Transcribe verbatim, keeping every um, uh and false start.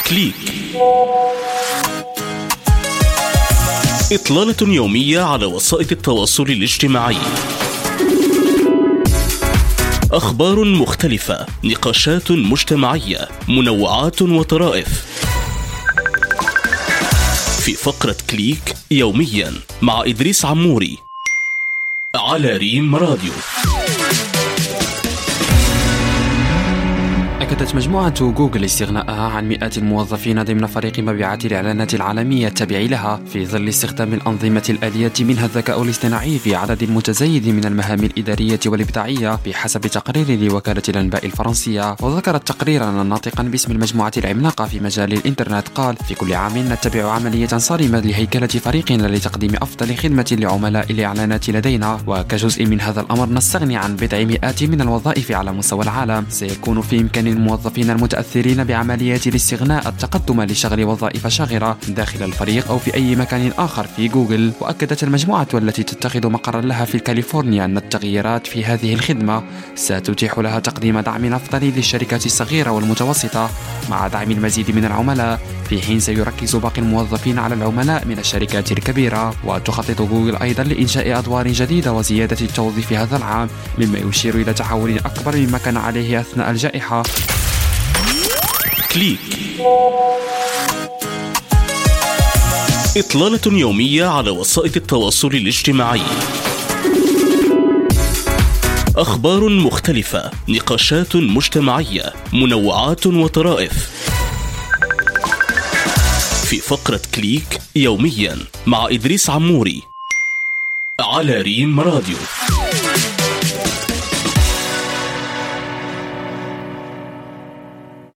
كليك. إطلالة يومية على وسائل التواصل الاجتماعي. أخبار مختلفة، نقاشات مجتمعية، منوعات وطرائف. في فقرة كليك يوميا مع إدريس عموري على ريم راديو. أكدت مجموعة جوجل استغناءها عن مئات الموظفين ضمن فريق مبيعات الإعلانات العالمية التابع لها في ظل استخدام الأنظمة الآلية منها الذكاء الاصطناعي في عدد متزايد من المهام الإدارية والإبداعية بحسب تقرير لوكالة الأنباء الفرنسية. وذكر التقرير أن ناطقا باسم المجموعة العملاقة في مجال الإنترنت قال: في كل عام نتبع عملية صارمة لهيكلة فريقنا لتقديم أفضل خدمة لعملاء الإعلانات لدينا، وكجزء من هذا الأمر نستغني عن بضع مئات من الوظائف على مستوى العالم. سيكون في إمكان الموظفين المتأثرين بعمليات الاستغناء التقدم لشغل وظائف شاغرة داخل الفريق أو في أي مكان آخر في جوجل. وأكدت المجموعة والتي تتخذ مقرا لها في كاليفورنيا أن التغييرات في هذه الخدمة ستتيح لها تقديم دعم أفضل للشركات الصغيرة والمتوسطة مع دعم المزيد من العملاء، في حين سيركز باقي الموظفين على العملاء من الشركات الكبيرة. وتخطط جوجل أيضا لإنشاء أدوار جديدة وزيادة التوظيف هذا العام، مما يشير إلى تحول أكبر مما كان عليه أثناء الجائحة. كليك. إطلالة يومية على وسائل التواصل الاجتماعي. أخبار مختلفة، نقاشات مجتمعية، منوعات وطرائف. في فقرة كليك يوميا مع إدريس عموري على ريم راديو.